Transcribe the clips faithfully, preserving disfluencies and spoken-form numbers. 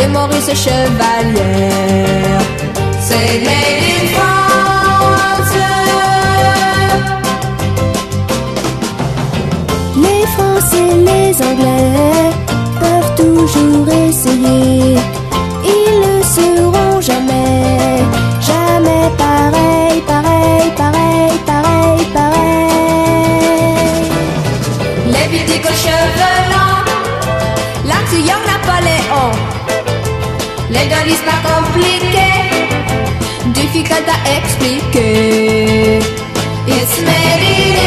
de Maurice Chevalière. C'est made in France. Les Français, les Anglais peuvent toujours essayer. Ils ne seront jamais, jamais pareil, pareil, pareil, pareil, pareil. Les politiques aux cheveux longs, l'acteur Napoléon. Les gars pas compliqué, difficile à expliquer. It's made in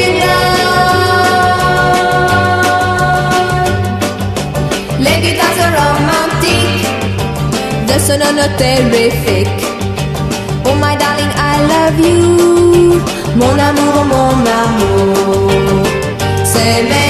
England. Les guitares sont romantiques, de sonore terrifique. Oh my darling, I love you, mon amour, mon amour. C'est